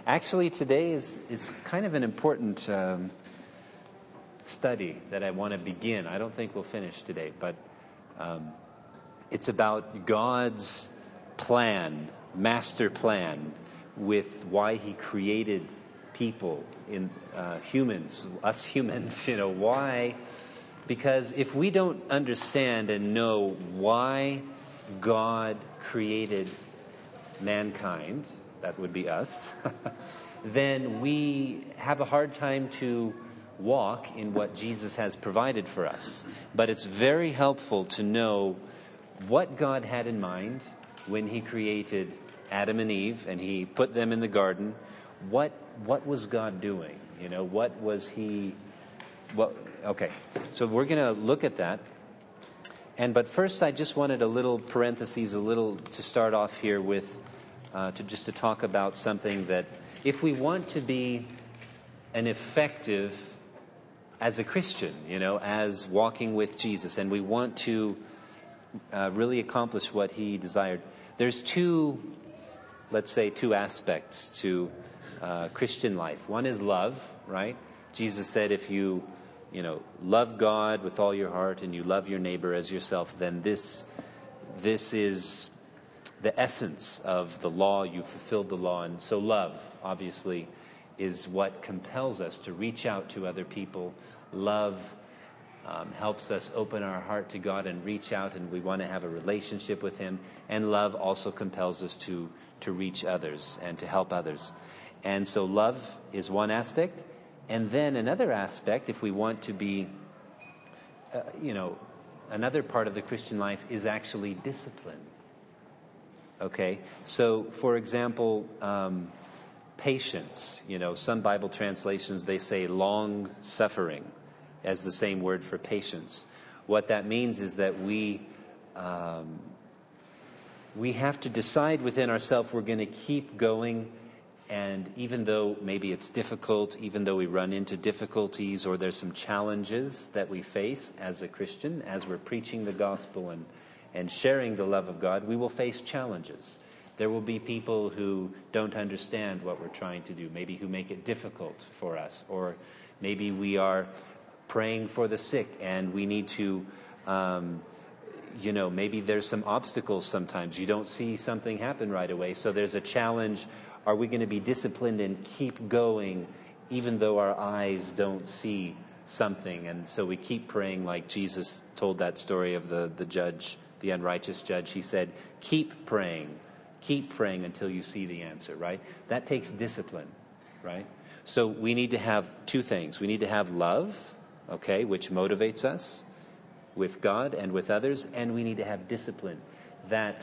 Actually, today is kind of an important study that I want to begin. I don't think we'll finish today, but it's about God's plan, master plan, with why He created people, in humans, us humans. Why? Because if we don't understand and know why God created mankind, that would be us, then we have a hard time to walk in what Jesus has provided for us. But it's very helpful to know what God had in mind when He created Adam and Eve and He put them in the garden. What was God doing? What was He... Okay, so we're going to look at that. But first, I just wanted a little parentheses, to start off here with, to talk about something that if we want to be an effective, as a Christian, as walking with Jesus, and we want to really accomplish what He desired, there's two aspects to Christian life. One is love, right? Jesus said if you love God with all your heart and you love your neighbor as yourself, then this is the essence of the law. You fulfilled the law. And so love, obviously, is what compels us to reach out to other people. Love helps us open our heart to God and reach out, and we want to have a relationship with Him. And love also compels us to reach others and to help others. And so love is one aspect. And then another aspect, if we want to be, another part of the Christian life is actually discipline. Okay? So, for example, patience. Some Bible translations, they say long suffering as the same word for patience. What that means is that we have to decide within ourselves we're going to keep going. And even though maybe it's difficult, even though we run into difficulties or there's some challenges that we face as a Christian, as we're preaching the gospel and sharing the love of God, we will face challenges. There will be people who don't understand what we're trying to do, maybe who make it difficult for us, or maybe we are praying for the sick and we need to, maybe there's some obstacles sometimes. You don't see something happen right away, so there's a challenge. Are we going to be disciplined and keep going even though our eyes don't see something? And so we keep praying, like Jesus told that story of the judge, the unrighteous judge. He said, keep praying until you see the answer, right? That takes discipline, right? So we need to have two things. We need to have love, okay, which motivates us with God and with others, and we need to have discipline. That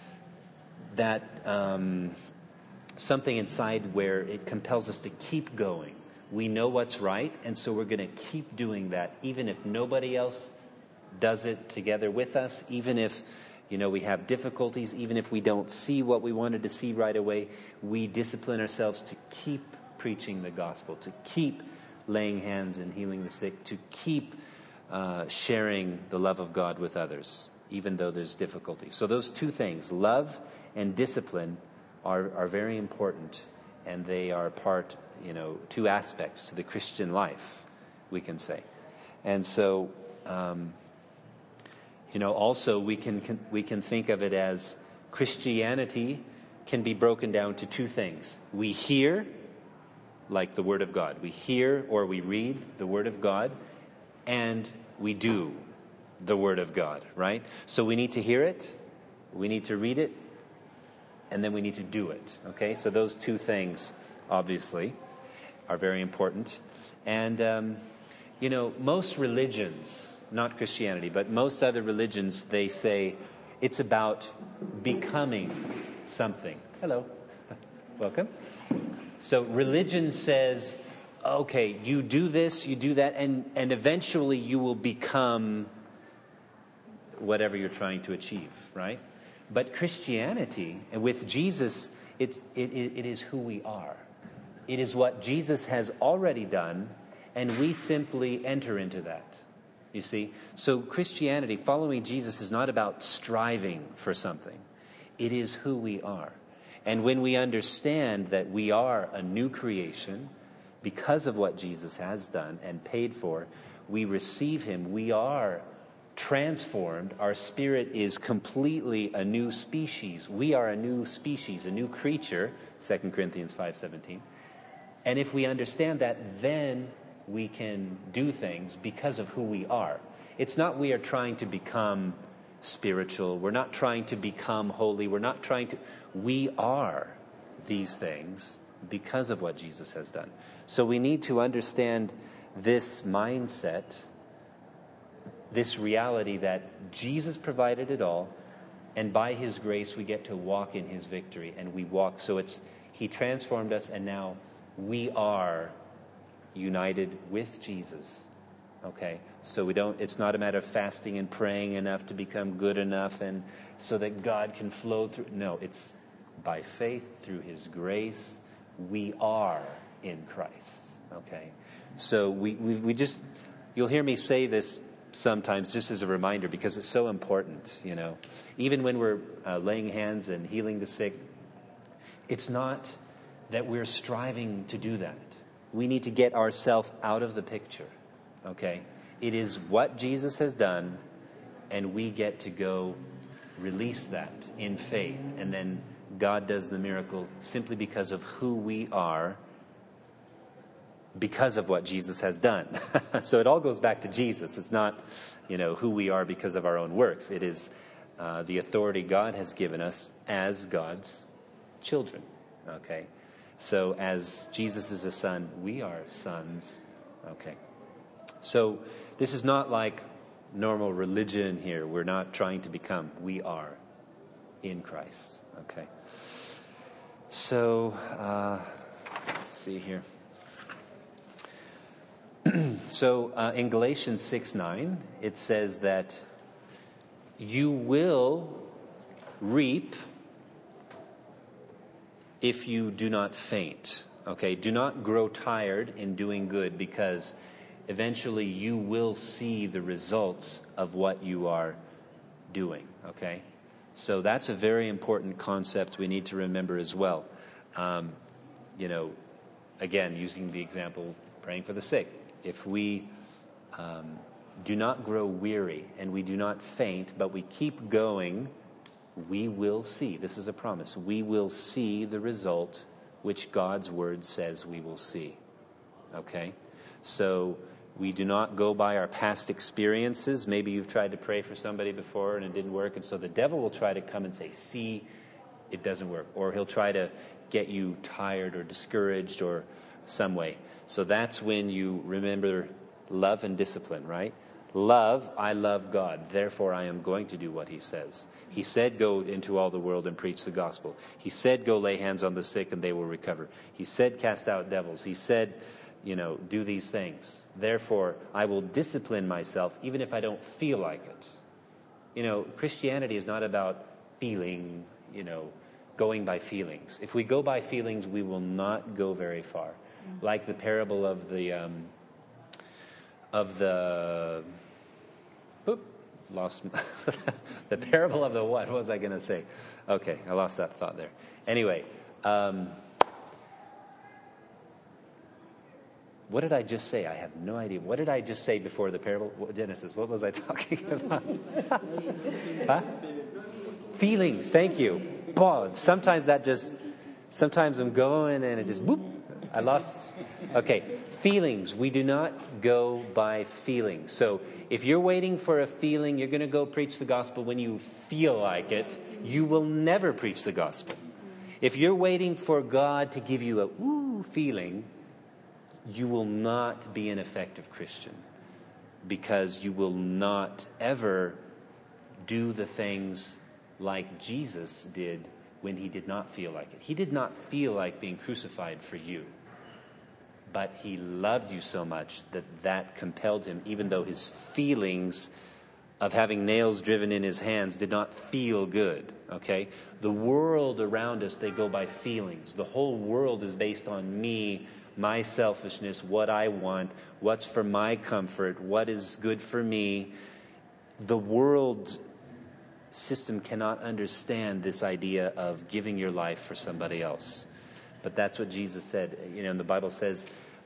something inside where it compels us to keep going. We know what's right, and so we're going to keep doing that, even if nobody else does it together with us, even if, we have difficulties, even if we don't see what we wanted to see right away. We discipline ourselves to keep preaching the gospel, to keep laying hands and healing the sick, to keep sharing the love of God with others, even though there's difficulty. So those two things, love and discipline, are very important, and they are part, two aspects to the Christian life, we can say. And so, also we can think of it as Christianity can be broken down to two things. We hear, like the Word of God. We hear or we read the Word of God, and we do the Word of God, right? So we need to hear it, we need to read it, and then we need to do it, okay? So those two things, obviously, are very important. And, most religions, not Christianity, but most other religions, they say it's about becoming something. Hello. Welcome. So religion says, okay, you do this, you do that, and eventually you will become whatever you're trying to achieve, right? But Christianity, and with Jesus, it is who we are. It is what Jesus has already done, and we simply enter into that. You see? So Christianity, following Jesus, is not about striving for something. It is who we are. And when we understand that we are a new creation because of what Jesus has done and paid for, we receive him. We are transformed. Our spirit is completely a new species. We are a new species, a new creature, 2 Corinthians 5:17. And if we understand that, then we can do things because of who we are. It's not we are trying to become spiritual. We're not trying to become holy. We're not trying to... We are these things because of what Jesus has done. So we need to understand this mindset, this reality that Jesus provided it all, and by his grace we get to walk in his victory, and we walk. So he transformed us, and now we are united with Jesus. Okay? So it's not a matter of fasting and praying enough to become good enough and so that God can flow through. No, it's by faith through his grace we are in Christ. Okay? So we just, you'll hear me say this sometimes just as a reminder because it's so important, you know. Even when we're laying hands and healing the sick, it's not that we're striving to do that. We need to get ourselves out of the picture, okay? It is what Jesus has done, and we get to go release that in faith. And then God does the miracle simply because of who we are, because of what Jesus has done. So it all goes back to Jesus. It's not, who we are because of our own works. It is the authority God has given us as God's children, okay? So as Jesus is a son, we are sons, okay? So this is not like normal religion here. We're not trying to become. We are in Christ, okay? So, let's see here. So in Galatians 6:9, it says that you will reap if you do not faint. Okay, do not grow tired in doing good, because eventually you will see the results of what you are doing. Okay, so that's a very important concept we need to remember as well. Again, using the example, praying for the sick. If we do not grow weary and we do not faint, but we keep going, we will see. This is a promise. We will see the result which God's word says we will see. Okay? So we do not go by our past experiences. Maybe you've tried to pray for somebody before and it didn't work, and so the devil will try to come and say, see, it doesn't work. Or he'll try to get you tired or discouraged or some way. So that's when you remember love and discipline, right? Love, I love God, therefore I am going to do what he says. He said, go into all the world and preach the gospel. He said, go lay hands on the sick and they will recover. He said, cast out devils. He said, do these things. Therefore, I will discipline myself even if I don't feel like it. Christianity is not about feeling, going by feelings. If we go by feelings, we will not go very far. Like the parable of the the parable of the what? What was I going to say? Okay, I lost that thought there. Anyway, what did I just say? I have no idea. What did I just say before the parable? Genesis, what was I talking about? Huh? Feelings, thank you. Boy, sometimes I'm going and it just, whoop, I lost. Okay, feelings. We do not go by feelings. So if you're waiting for a feeling, you're going to go preach the gospel when you feel like it, you will never preach the gospel. If you're waiting for God to give you a feeling, you will not be an effective Christian, because you will not ever do the things like Jesus did when he did not feel like it. He did not feel like being crucified for you. But he loved you so much that compelled him, even though his feelings of having nails driven in his hands did not feel good, okay? The world around us, they go by feelings. The whole world is based on me, my selfishness, what I want, what's for my comfort, what is good for me. The world system cannot understand this idea of giving your life for somebody else. But that's what Jesus said. And the Bible says,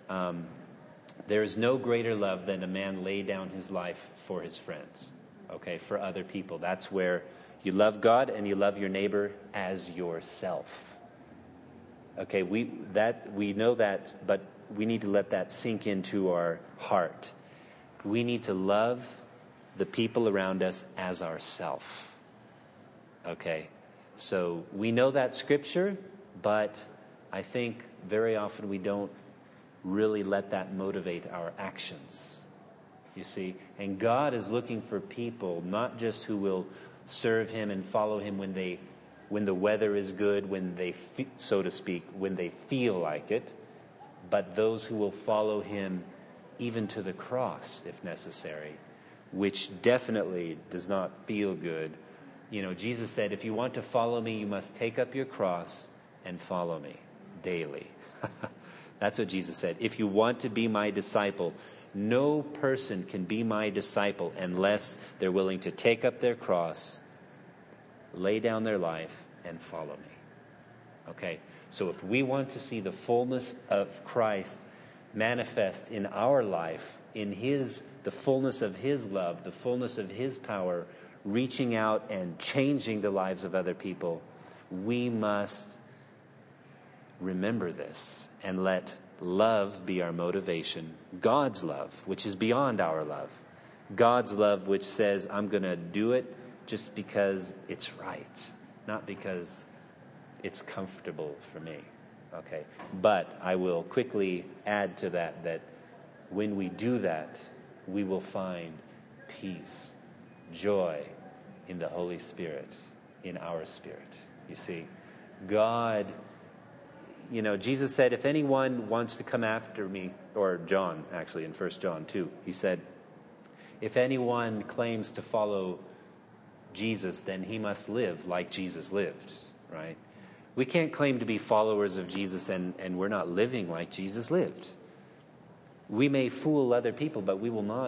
there is no greater love than a man lay down his life for his friends, okay, for other people. That's where you love God and you love your neighbor as yourself. Okay, we know that, but we need to let that sink into our heart. We need to love the people around us as ourself. Okay, so we know that scripture, but I think very often we don't really let that motivate our actions, you see. And God is looking for people, not just who will serve him and follow him when the weather is good, when they, so to speak, when they feel like it, but those who will follow him even to the cross, if necessary, which definitely does not feel good. Jesus said, if you want to follow me, you must take up your cross and follow me daily. That's what Jesus said. If you want to be my disciple, no person can be my disciple unless they're willing to take up their cross, lay down their life, and follow me. Okay, so if we want to see the fullness of Christ manifest in our life, in the fullness of his love, the fullness of his power, reaching out and changing the lives of other people, we must remember this and let love be our motivation. God's love, which is beyond our love. God's love, which says, I'm going to do it just because it's right, not because it's comfortable for me. Okay, but I will quickly add to that when we do that, we will find peace, joy in the Holy Spirit, in our spirit. You see, God, Jesus said, if anyone wants to come after me, or John, actually, in 1 John 2, he said, if anyone claims to follow Jesus, then he must live like Jesus lived, right? We can't claim to be followers of Jesus and we're not living like Jesus lived. We may fool other people, but we will not.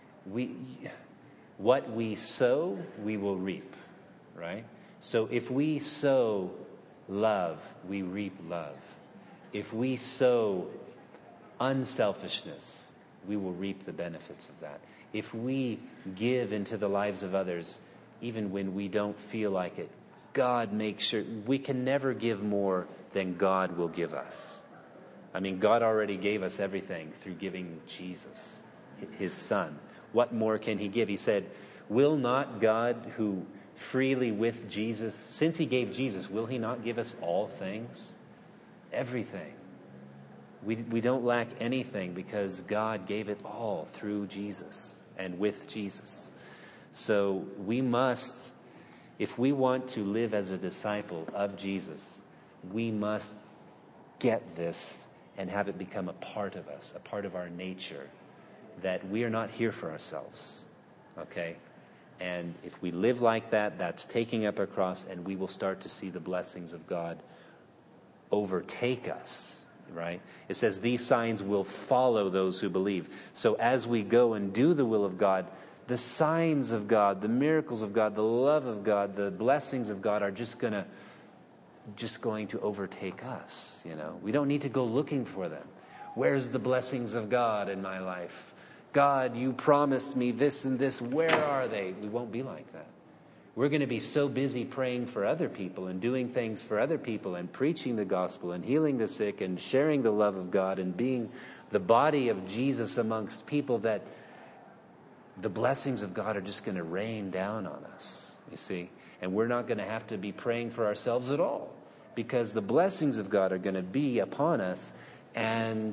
What we sow, we will reap, right? So if we sow love, we reap love. If we sow unselfishness, we will reap the benefits of that. If we give into the lives of others, even when we don't feel like it, God makes sure we can never give more than God will give us. I mean, God already gave us everything through giving Jesus, his son. What more can he give? He said, will not God, who freely with Jesus, since he gave Jesus, will he not give us all things? Everything. We don't lack anything because God gave it all through Jesus and with Jesus. So we must, if we want to live as a disciple of Jesus, we must get this and have it become a part of us, a part of our nature, that we are not here for ourselves, okay? And if we live like that, that's taking up our cross, and we will start to see the blessings of God overtake us, right? It says these signs will follow those who believe. So as we go and do the will of God, the signs of God, the miracles of God, the love of God, the blessings of God are just going to overtake us, We don't need to go looking for them. Where's the blessings of God in my life? God, you promised me this and this. Where are they? We won't be like that. We're going to be so busy praying for other people and doing things for other people and preaching the gospel and healing the sick and sharing the love of God and being the body of Jesus amongst people that the blessings of God are just going to rain down on us, you see. And we're not going to have to be praying for ourselves at all because the blessings of God are going to be upon us, and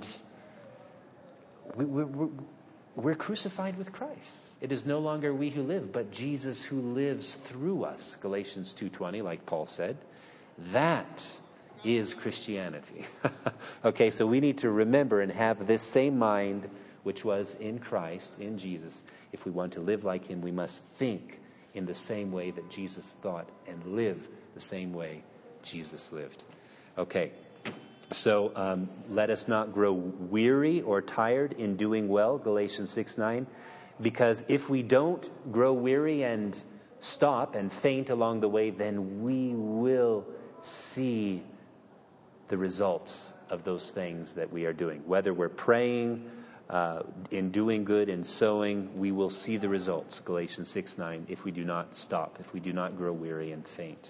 we're crucified with Christ. It is no longer we who live, but Jesus who lives through us. Galatians 2:20, like Paul said. That is Christianity. Okay, so we need to remember and have this same mind which was in Christ, in Jesus. If we want to live like him, we must think in the same way that Jesus thought and live the same way Jesus lived. Okay, so let us not grow weary or tired in doing well, Galatians 6:9, because if we don't grow weary and stop and faint along the way, then we will see the results of those things that we are doing. Whether we're praying, in doing good and sowing, we will see the results. Galatians 6:9, if we do not stop, if we do not grow weary and faint.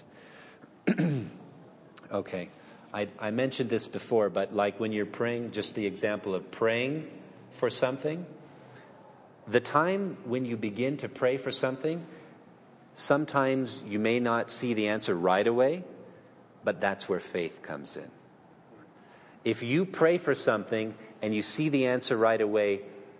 Okay, I mentioned this before, but like when you're praying, just the example of praying for something, the time when you begin to pray for something, sometimes you may not see the answer right away, but that's where faith comes in. If you pray for something and you see the answer right away,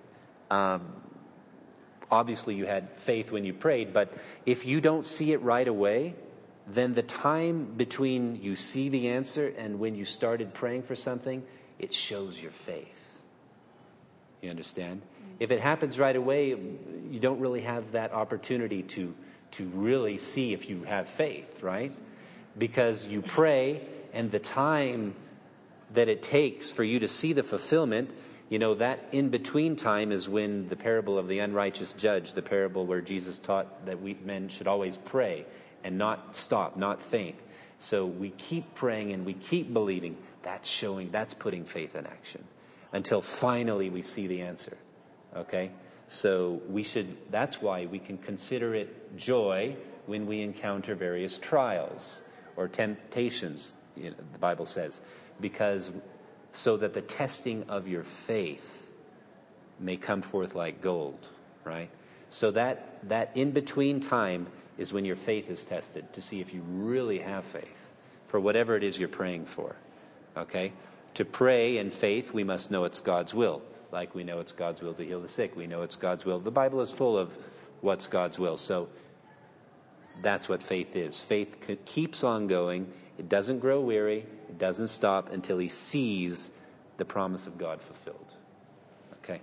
obviously you had faith when you prayed, but if you don't see it right away, then the time between you see the answer and when you started praying for something, it shows your faith. You understand? If it happens right away, you don't really have that opportunity to really see if you have faith, right? Because you pray, and the time that it takes for you to see the fulfillment, that in-between time is when the parable of the unrighteous judge, the parable where Jesus taught that men should always pray and not stop, not faint. So we keep praying and we keep believing. That's putting faith in action until finally we see the answer. Okay? So that's why we can consider it joy when we encounter various trials or temptations, the Bible says, because so that the testing of your faith may come forth like gold, right? So that in-between time is when your faith is tested to see if you really have faith for whatever it is you're praying for, okay? To pray in faith, we must know it's God's will. Like we know it's God's will to heal the sick. We know it's God's will. The Bible is full of what's God's will. So that's what faith is. Faith keeps on going. It doesn't grow weary. It doesn't stop until he sees the promise of God fulfilled. Okay.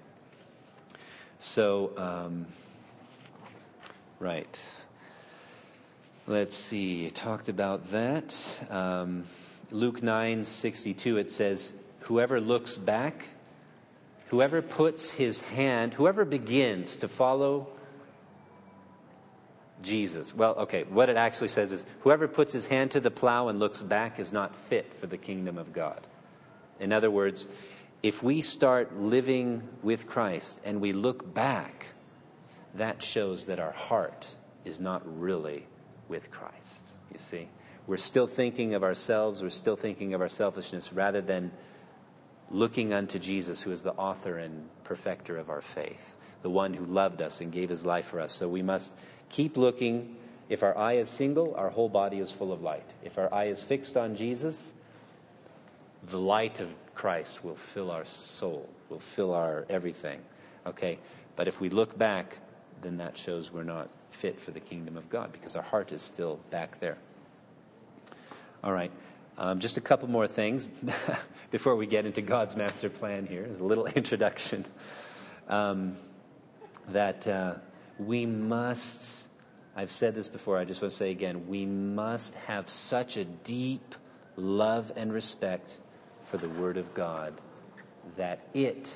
So, right. Let's see. I talked about that. Luke 9:62, it says, whoever looks back, whoever begins to follow Jesus. Well, okay, what it actually says is, whoever puts his hand to the plow and looks back is not fit for the kingdom of God. In other words, if we start living with Christ and we look back, that shows that our heart is not really with Christ. You see? We're still thinking of ourselves, we're still thinking of our selfishness, rather than looking unto Jesus, who is the author and perfecter of our faith, the one who loved us and gave his life for us. So we must keep looking. If our eye is single, our whole body is full of light. If our eye is fixed on Jesus, the light of Christ will fill our soul, will fill our everything. Okay? But if we look back, then that shows we're not fit for the kingdom of God, because our heart is still back there. All right. Just a couple more things before we get into God's master plan here. A little introduction. We must, I've said this before, I just want to say again, we must have such a deep love and respect for the Word of God that it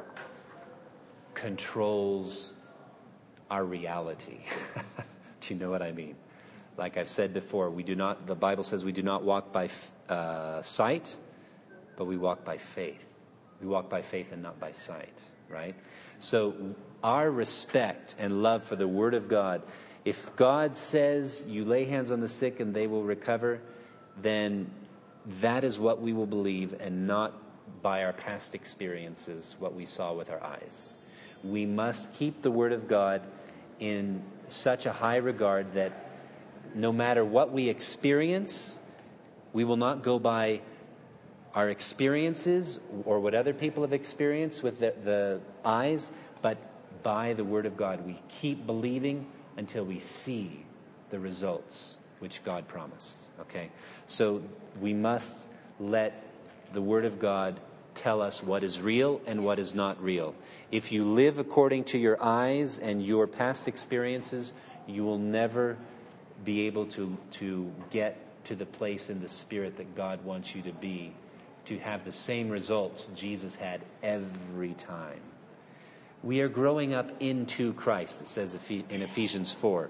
controls our reality. Do you know what I mean? Like I've said before, the Bible says we do not walk by sight, but we walk by faith. We walk by faith and not by sight, right? So our respect and love for the Word of God, if God says you lay hands on the sick and they will recover, then that is what we will believe, and not by our past experiences, what we saw with our eyes. We must keep the Word of God in such a high regard that no matter what we experience, we will not go by our experiences or what other people have experienced with the eyes, but by the Word of God. We keep believing until we see the results which God promised. Okay? So we must let the Word of God tell us what is real and what is not real. If you live according to your eyes and your past experiences, you will never be able to get to the place in the Spirit that God wants you to be, to have the same results Jesus had every time. We are growing up into Christ, it says in Ephesians 4.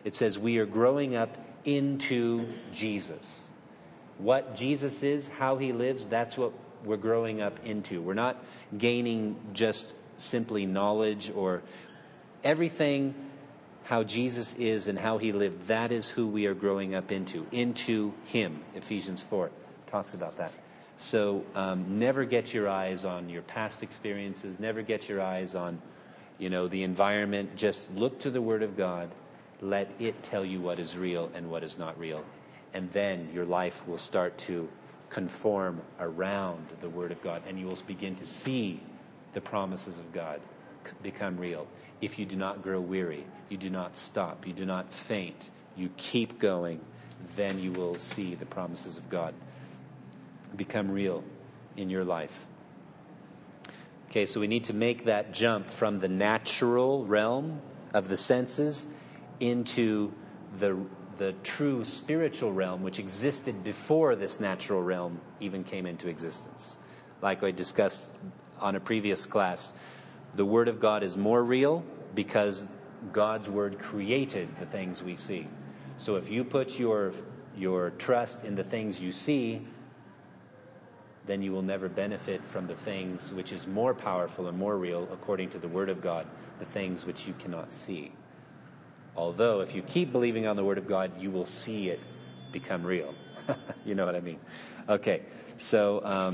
It says we are growing up into Jesus. What Jesus is, how he lives, that's what we're growing up into. We're not gaining just simply knowledge or everything. How Jesus is and how he lived, that is who we are growing up into him. Ephesians 4 talks about that. So never get your eyes on your past experiences. Never get your eyes on, the environment. Just look to the Word of God. Let it tell you what is real and what is not real. And then your life will start to conform around the Word of God. And you will begin to see the promises of God become real. If you do not grow weary, you do not stop, you do not faint, you keep going, then you will see the promises of God become real in your life. Okay, so we need to make that jump from the natural realm of the senses into the true spiritual realm, which existed before this natural realm even came into existence. Like I discussed on a previous class, the Word of God is more real because God's Word created the things we see. So if you put your trust in the things you see, then you will never benefit from the things which is more powerful and more real according to the Word of God, the things which you cannot see. Although if you keep believing on the Word of God, you will see it become real. You know what I mean? Okay, so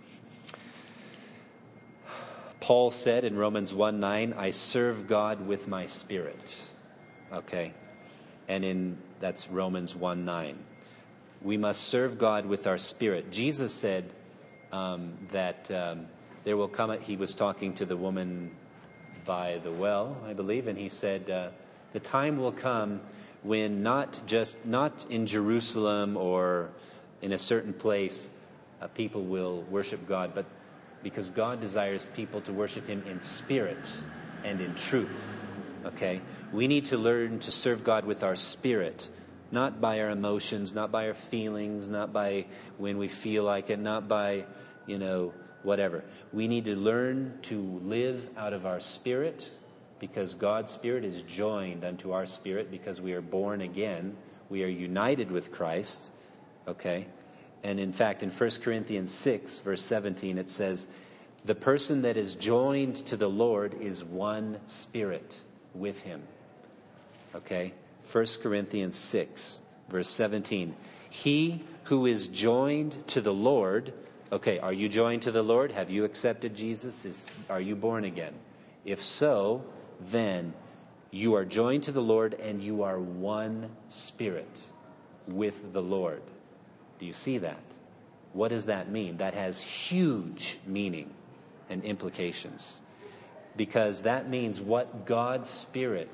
Paul said in Romans 1:9, I serve God with my spirit. Okay, and that's Romans 1:9. We must serve God with our spirit. Jesus said that there will come, he was talking to the woman by the well, I believe, and he said, the time will come when not in Jerusalem or in a certain place people will worship God, but because God desires people to worship him in spirit and in truth. Okay? We need to learn to serve God with our spirit, not by our emotions, not by our feelings, not by when we feel like it, not by, whatever. We need to learn to live out of our spirit because God's spirit is joined unto our spirit because we are born again. We are united with Christ. Okay? And in fact, in 1 Corinthians 6, verse 17, it says, the person that is joined to the Lord is one spirit with him. Okay? 1 Corinthians 6, verse 17. He who is joined to the Lord, okay, are you joined to the Lord? Have you accepted Jesus? Are you born again? If so, then you are joined to the Lord and you are one spirit with the Lord. Do you see that? What does that mean? That has huge meaning and implications. Because that means what God's Spirit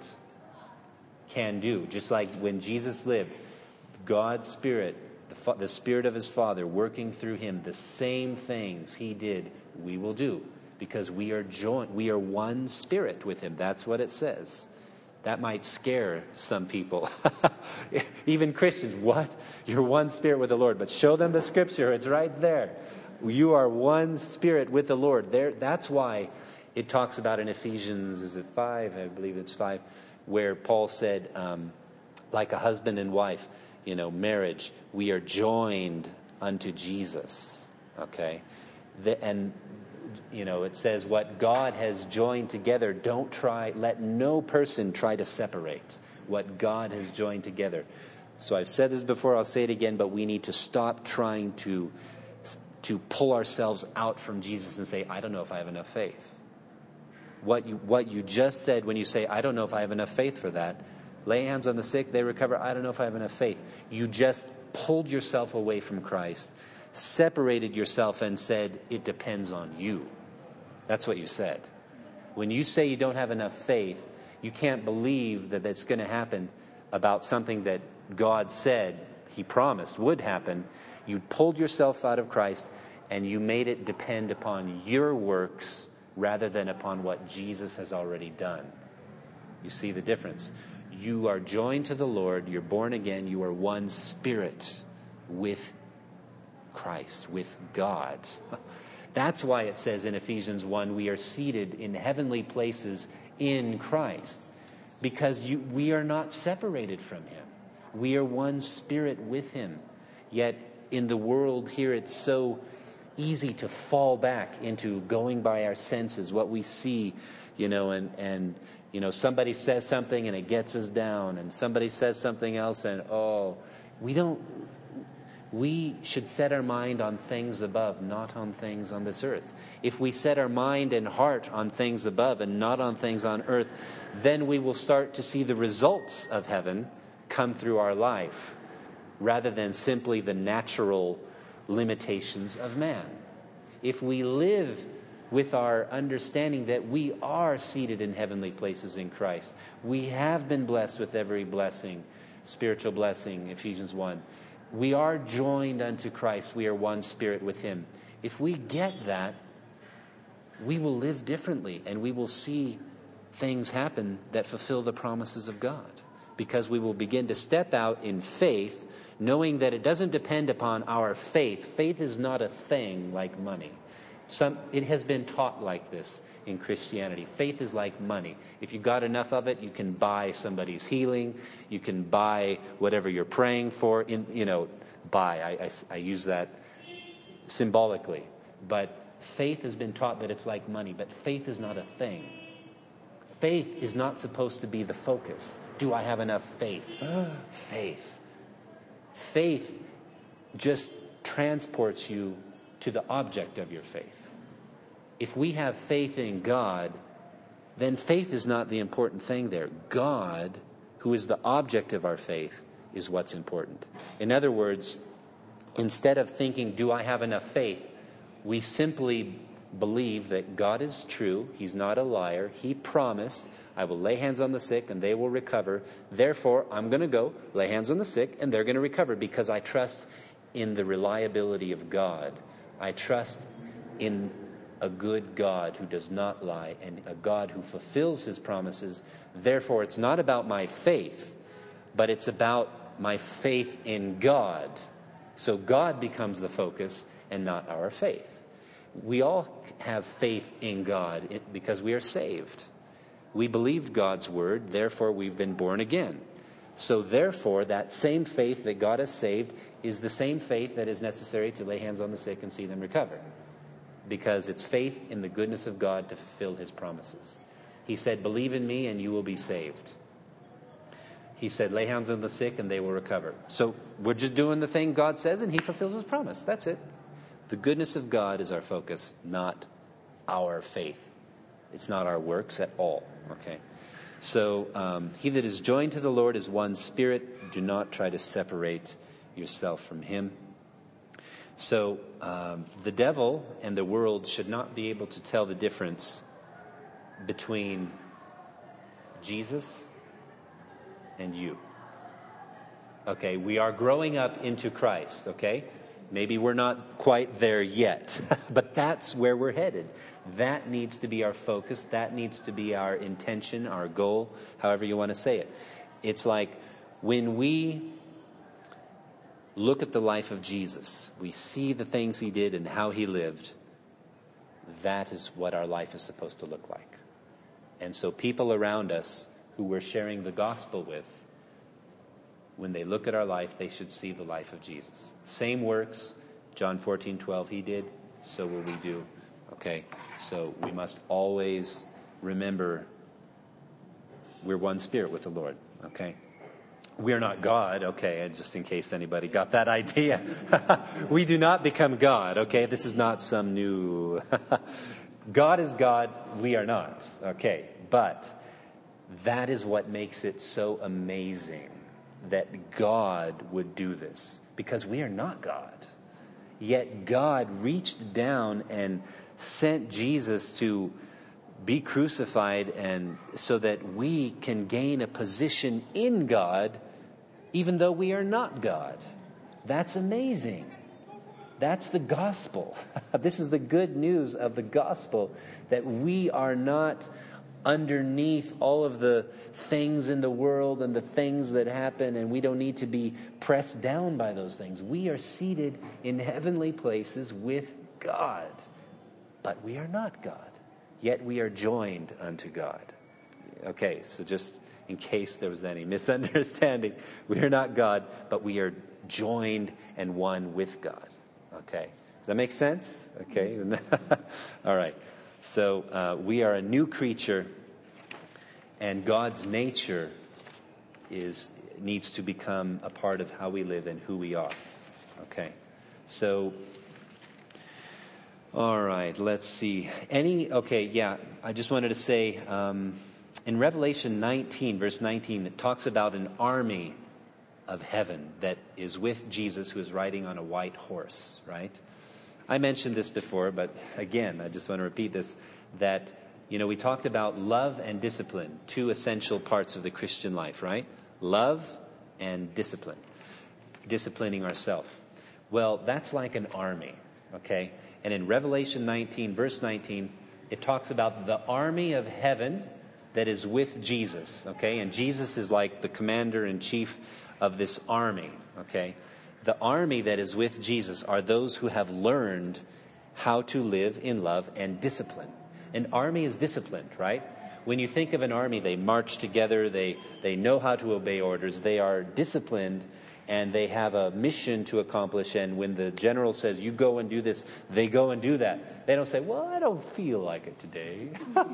can do. Just like when Jesus lived, God's Spirit, the Spirit of his Father working through him, the same things he did, we will do. Because we are joined, we are one spirit with him. That's what it says. That might scare some people. Even Christians, what? You're one spirit with the Lord. But show them the scripture. It's right there. You are one spirit with the Lord. That's why it talks about in Ephesians, is it 5? I believe it's 5, where Paul said, like a husband and wife, marriage, we are joined unto Jesus. Okay? It says what God has joined together, let no person try to separate what God has joined together. So I've said this before, I'll say it again, but we need to stop trying to pull ourselves out from Jesus and say, I don't know if I have enough faith. What you just said when you say, I don't know if I have enough faith for that, lay hands on the sick, they recover, I don't know if I have enough faith. You just pulled yourself away from Christ, separated yourself and said, it depends on you. That's what you said. When you say you don't have enough faith, you can't believe that that's going to happen about something that God said he promised would happen. You pulled yourself out of Christ and you made it depend upon your works rather than upon what Jesus has already done. You see the difference. You are joined to the Lord, you're born again, you are one spirit with Christ, with God. That's why it says in Ephesians 1, we are seated in heavenly places in Christ. because we are not separated from him. We are one spirit with him. Yet in the world here, it's so easy to fall back into going by our senses, what we see, and somebody says something and it gets us down, and somebody says something else and we should set our mind on things above, not on things on this earth. If we set our mind and heart on things above and not on things on earth, then we will start to see the results of heaven come through our life, rather than simply the natural limitations of man. If we live with our understanding that we are seated in heavenly places in Christ, we have been blessed with every blessing, spiritual blessing, Ephesians 1. We are joined unto Christ. We are one spirit with him. If we get that, we will live differently, and we will see things happen that fulfill the promises of God, because we will begin to step out in faith, knowing that it doesn't depend upon our faith. Faith is not a thing like money. It has been taught like this in Christianity. Faith is like money. If you got enough of it, you can buy somebody's healing. You can buy whatever you're praying for. I use that symbolically. But faith has been taught that it's like money. But faith is not a thing. Faith is not supposed to be the focus. Do I have enough faith? Faith. Faith just transports you to the object of your faith. If we have faith in God, then faith is not the important thing there. God, who is the object of our faith, is what's important. In other words, instead of thinking, do I have enough faith, we simply believe that God is true. He's not a liar. He promised, I will lay hands on the sick and they will recover. Therefore, I'm going to go lay hands on the sick and they're going to recover, because I trust in the reliability of God. I trust in a good God who does not lie, and a God who fulfills his promises. Therefore, it's not about my faith, but it's about my faith in God. So God becomes the focus and not our faith. We all have faith in God because we are saved. We believed God's word, therefore we've been born again. So therefore, that same faith that God has saved is the same faith that is necessary to lay hands on the sick and see them recover. Because it's faith in the goodness of God to fulfill his promises. He said, believe in me and you will be saved. He said, lay hands on the sick and they will recover. So we're just doing the thing God says and he fulfills his promise. That's it. The goodness of God is our focus, not our faith. It's not our works at all. Okay. So he that is joined to the Lord is one spirit. Do not try to separate yourself from him. So the devil and the world should not be able to tell the difference between Jesus and you. Okay, we are growing up into Christ, okay? Maybe we're not quite there yet, but that's where we're headed. That needs to be our focus. That needs to be our intention, our goal, however you want to say it. It's like when we look at the life of Jesus, we see the things he did and how he lived. That is what our life is supposed to look like. And so people around us who we're sharing the gospel with, when they look at our life, they should see the life of Jesus. Same works, John 14:12 he did, so will we do. Okay, so we must always remember we're one spirit with the Lord. Okay. We're not God, okay, just in case anybody got that idea. We do not become God, okay? This is not some new... God is God, we are not, okay? But that is what makes it so amazing that God would do this, because we are not God. Yet God reached down and sent Jesus to be crucified, and so that we can gain a position in God, even though we are not God. That's amazing. That's the gospel. This is the good news of the gospel, that we are not underneath all of the things in the world and the things that happen, and we don't need to be pressed down by those things. We are seated in heavenly places with God, but we are not God. Yet we are joined unto God. Okay, so just in case there was any misunderstanding. We are not God, but we are joined and one with God. Okay. Does that make sense? Okay. All right. So we are a new creature, and God's nature needs to become a part of how we live and who we are. Okay. So, all right, let's see. I just wanted to say, in Revelation 19, verse 19, it talks about an army of heaven that is with Jesus, who is riding on a white horse, right? I mentioned this before, but again, I just want to repeat this, that, we talked about love and discipline, two essential parts of the Christian life, right? Love and discipline, disciplining ourselves. Well, that's like an army, okay? And in Revelation 19, verse 19, it talks about the army of heaven that is with Jesus, okay? And Jesus is like the commander-in-chief of this army, okay? The army that is with Jesus are those who have learned how to live in love and discipline. An army is disciplined, right? When you think of an army, they march together, they know how to obey orders, they are disciplined, and they have a mission to accomplish. And when the general says, you go and do this, they go and do that. They don't say, well, I don't feel like it today.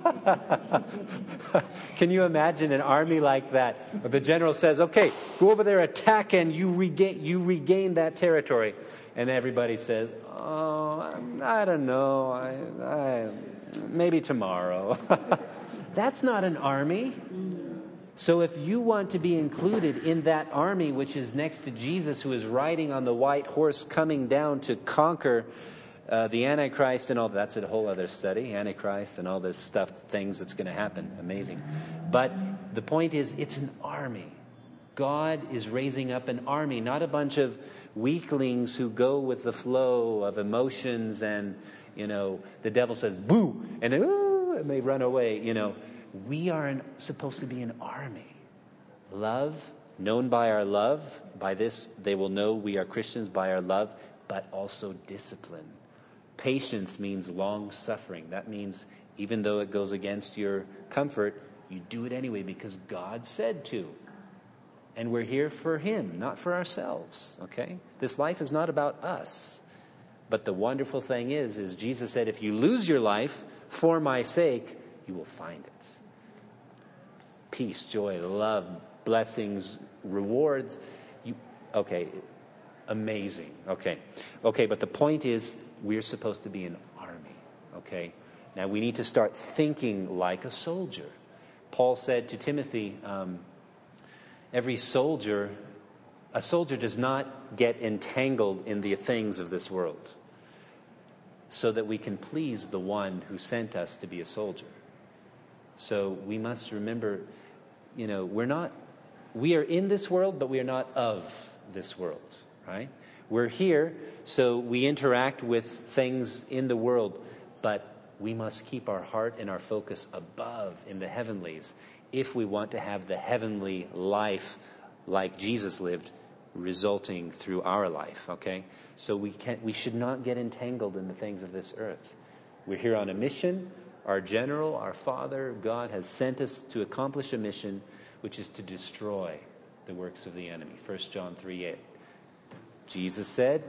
Can you imagine an army like that? The general says, okay, go over there, attack, and you regain that territory. And everybody says, oh, I don't know, I maybe tomorrow. That's not an army. So if you want to be included in that army, which is next to Jesus, who is riding on the white horse coming down to conquer the Antichrist and all that's a whole other study, Antichrist and all this stuff, things that's going to happen. Amazing. But the point is, it's an army. God is raising up an army, not a bunch of weaklings who go with the flow of emotions and, the devil says, boo, and they run away, We are supposed to be an army. Love, known by our love. By this, they will know we are Christians by our love, but also discipline. Patience means long-suffering. That means even though it goes against your comfort, you do it anyway because God said to. And we're here for Him, not for ourselves, okay? This life is not about us. But the wonderful thing is Jesus said, if you lose your life for my sake, you will find it. Peace, joy, love, blessings, rewards. Amazing. Okay, but the point is, we're supposed to be an army. Okay, now we need to start thinking like a soldier. Paul said to Timothy, a soldier does not get entangled in the things of this world, so that we can please the one who sent us to be a soldier. So we must remember, we are in this world, but we are not of this world, right? We're here, so we interact with things in the world, but we must keep our heart and our focus above in the heavenlies if we want to have the heavenly life like Jesus lived, resulting through our life, okay? So we should not get entangled in the things of this earth. We're here on a mission. Our general, our Father, God has sent us to accomplish a mission, which is to destroy the works of the enemy. 1 John 3:8. Jesus said,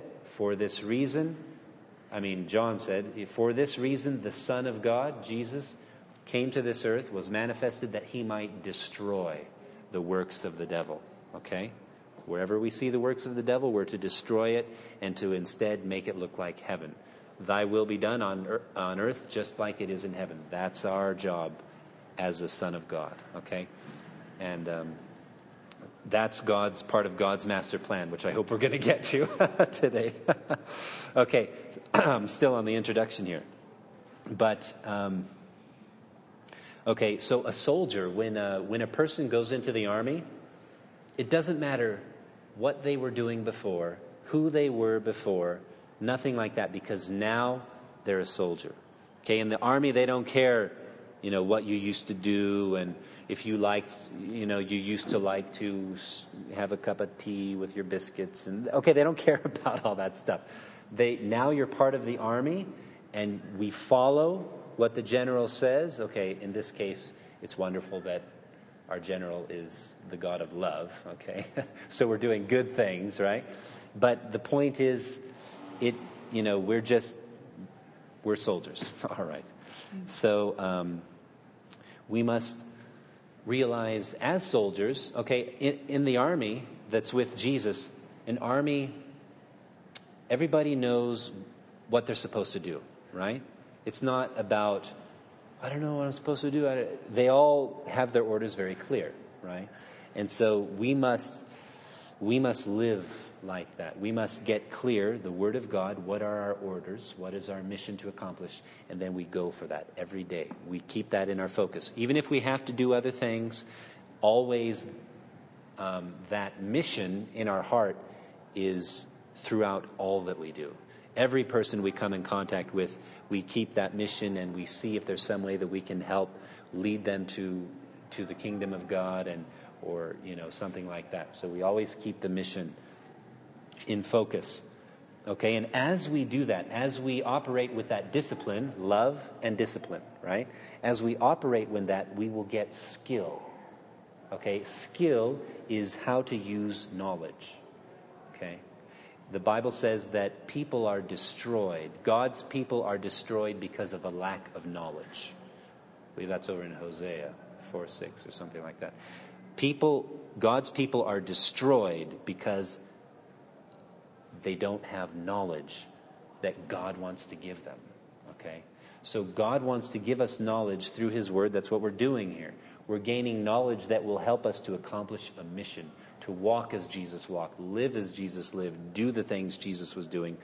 John said, for this reason, the Son of God, Jesus, came to this earth, was manifested that He might destroy the works of the devil. Okay? Wherever we see the works of the devil, we're to destroy it and to instead make it look like heaven. Thy will be done on earth just like it is in heaven. That's our job as a son of God, okay? And that's part of God's master plan, which I hope we're going to get to today. Okay, I'm still on the introduction here. But, okay, so a soldier, when a person goes into the army, it doesn't matter what they were doing before, who they were before, nothing like that, because now they're a soldier. Okay, in the army, they don't care, what you used to do, and if you liked, you used to like to have a cup of tea with your biscuits, and okay, they don't care about all that stuff. Now you're part of the army, and we follow what the general says. Okay, in this case, it's wonderful that our general is the God of love, okay? So we're doing good things, right? But the point is, we're soldiers, all right. So we must realize as soldiers, okay, in the army that's with Jesus, an army, everybody knows what they're supposed to do, right? It's not about, I don't know what I'm supposed to do. They all have their orders very clear, right? And so we must live like that. We must get clear, the Word of God, what are our orders, what is our mission to accomplish, and then we go for that every day. We keep that in our focus. Even if we have to do other things, always that mission in our heart is throughout all that we do. Every person we come in contact with, we keep that mission and we see if there's some way that we can help lead them to the kingdom of God or something like that. So we always keep the mission in focus. Okay, and as we do that, as we operate with that discipline, love and discipline, right? As we operate with that, we will get skill. Okay, skill is how to use knowledge. Okay, the Bible says that people are destroyed. God's people are destroyed because of a lack of knowledge. I believe that's over in Hosea 4:6 or something like that. God's people are destroyed because they don't have knowledge that God wants to give them. Okay? So God wants to give us knowledge through His Word. That's what we're doing here. We're gaining knowledge that will help us to accomplish a mission, to walk as Jesus walked, live as Jesus lived, do the things Jesus was doing.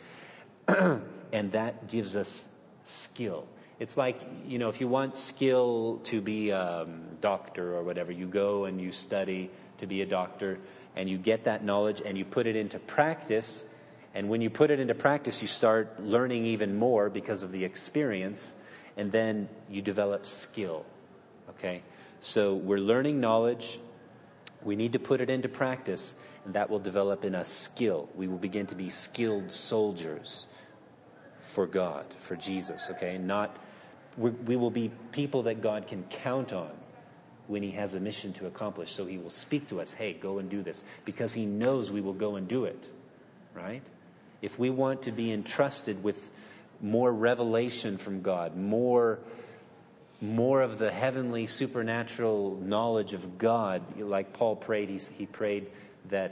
And that gives us skill. It's like, if you want skill to be a doctor or whatever, you go and you study to be a doctor, and you get that knowledge and you put it into practice. And when you put it into practice, you start learning even more because of the experience, and then you develop skill. Okay? So we're learning knowledge. We need to put it into practice, and that will develop in us skill. We will begin to be skilled soldiers for God, for Jesus. Okay? We will be people that God can count on when He has a mission to accomplish. So He will speak to us, hey, go and do this, because He knows we will go and do it. Right? If we want to be entrusted with more revelation from God, more of the heavenly supernatural knowledge of God, like Paul prayed, he prayed that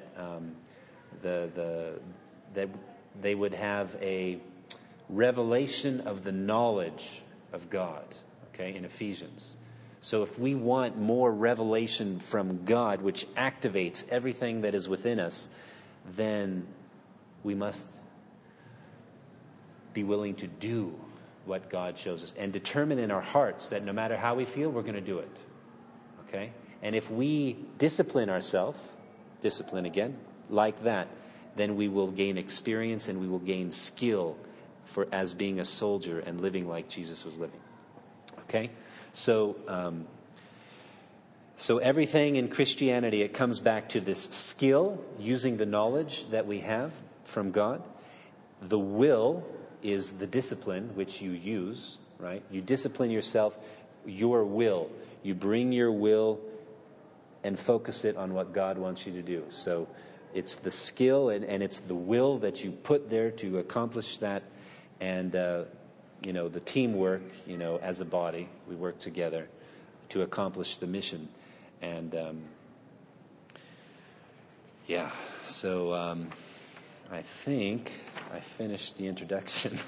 that they would have a revelation of the knowledge of God, okay, in Ephesians. So if we want more revelation from God, which activates everything that is within us, then we must be willing to do what God shows us and determine in our hearts that no matter how we feel, we're going to do it. Okay? And if we discipline ourselves, like that, then we will gain experience and we will gain skill as being a soldier and living like Jesus was living. Okay? So everything in Christianity, it comes back to this skill, using the knowledge that we have from God. The will is the discipline which you use, right? You discipline yourself, your will. You bring your will and focus it on what God wants you to do. So it's the skill and it's the will that you put there to accomplish that. And, the teamwork, as a body, we work together to accomplish the mission. And, so I think I finished the introduction.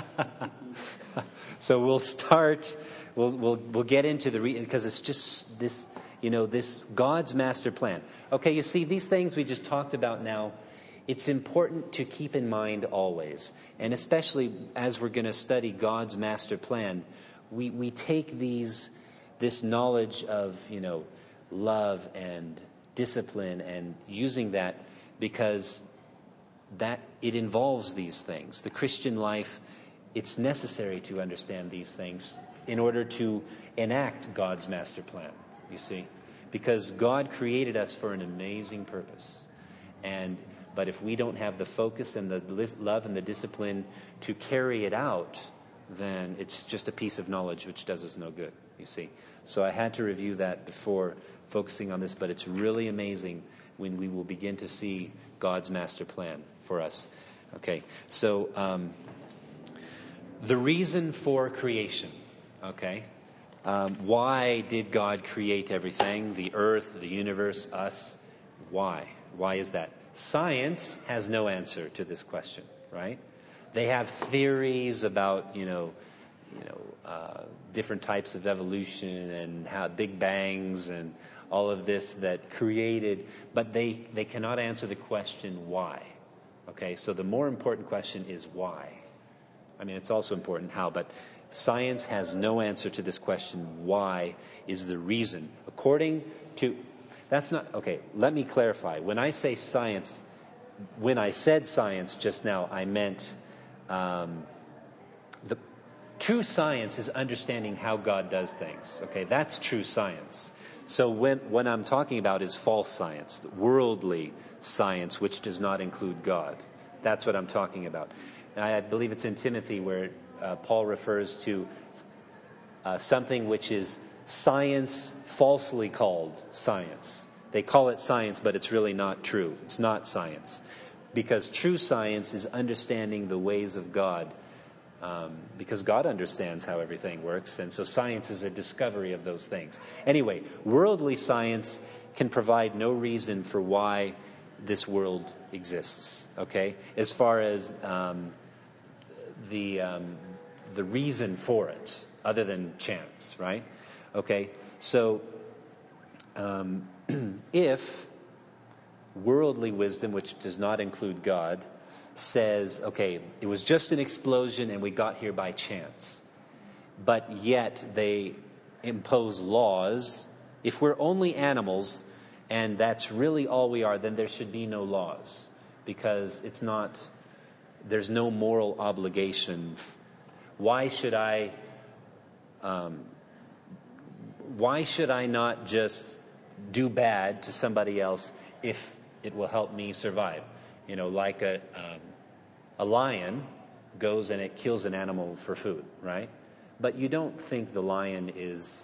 So we'll start. We'll get into because it's just this, this God's master plan. Okay, you see these things we just talked about now. It's important to keep in mind always, and especially as we're going to study God's master plan, we take this knowledge of love and discipline and using that because that it involves these things. The Christian life, it's necessary to understand these things in order to enact God's master plan, you see. Because God created us for an amazing purpose. But if we don't have the focus and the love and the discipline to carry it out, then it's just a piece of knowledge which does us no good, you see. So I had to review that before focusing on this, but it's really amazing when we will begin to see God's master plan for us. Okay, so the reason for creation, okay? Why did God create everything? The earth, the universe, us. Why? Why is that? Science has no answer to this question, right? They have theories about, different types of evolution and how Big Bangs and all of this that created, but they cannot answer the question why. Okay, so the more important question is why. I mean, it's also important how, but science has no answer to this question. Why is the reason? According to, that's not, okay, let me clarify. When I say science, when I said science just now, I meant the true science is understanding how God does things. Okay, that's true science. So what I'm talking about is false science, worldly science, which does not include God. That's what I'm talking about. I believe it's in Timothy where Paul refers to something which is science falsely called science. They call it science, but it's really not true. It's not science. Because true science is understanding the ways of God. Because God understands how everything works. And so science is a discovery of those things. Anyway, worldly science can provide no reason for why this world exists. Okay? As far as the reason for it, other than chance, right? Okay? So if worldly wisdom, which does not include God, says, okay, it was just an explosion and we got here by chance, but yet they impose laws. If we're only animals and that's really all we are, then there should be no laws, because there's no moral obligation. Why should I not just do bad to somebody else if it will help me survive? Like a lion goes and it kills an animal for food, right? But you don't think the lion is,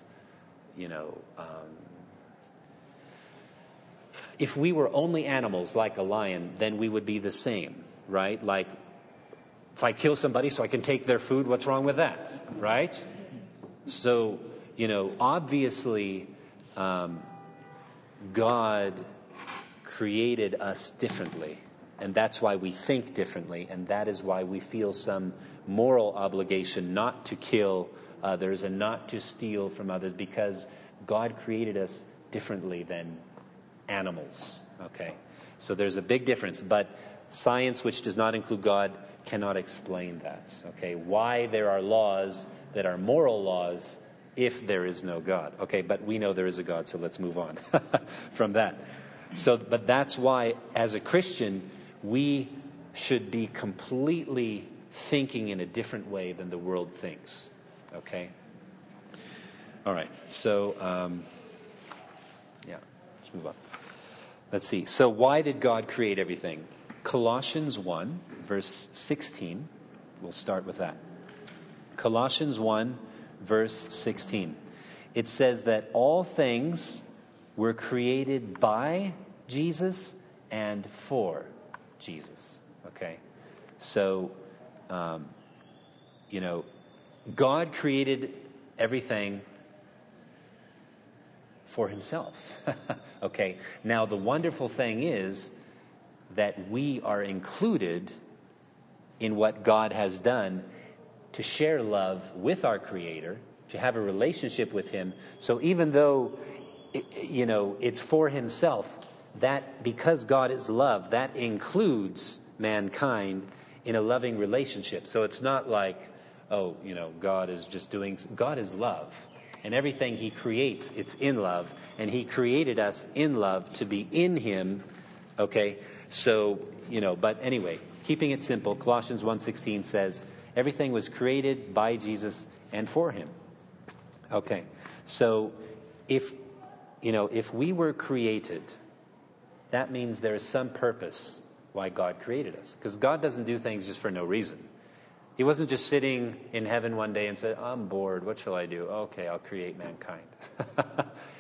if we were only animals like a lion, then we would be the same, right? Like, if I kill somebody so I can take their food, what's wrong with that, right? So, obviously, God created us differently. And that's why we think differently. And that is why we feel some moral obligation not to kill others and not to steal from others, because God created us differently than animals. Okay? So there's a big difference. But science, which does not include God, cannot explain that. Okay? Why there are laws that are moral laws if there is no God. Okay, but we know there is a God, so let's move on from that. So, but that's why, as a Christian, we should be completely thinking in a different way than the world thinks. Okay? All right. So, let's move on. Let's see. So, why did God create everything? Colossians 1, verse 16. We'll start with that. Colossians 1, verse 16. It says that all things were created by Jesus and for Jesus. Okay? So, God created everything for himself. Okay? Now, the wonderful thing is that we are included in what God has done to share love with our Creator, to have a relationship with him. So even though, it's for himself, that because God is love, that includes mankind in a loving relationship. So it's not like, God is just doing... God is love. And everything he creates, it's in love. And he created us in love to be in him. Okay? So, but anyway, keeping it simple, Colossians 1:16 says, everything was created by Jesus and for him. Okay. So if we were created, that means there is some purpose why God created us. Because God doesn't do things just for no reason. He wasn't just sitting in heaven one day and said, I'm bored, what shall I do? Okay, I'll create mankind.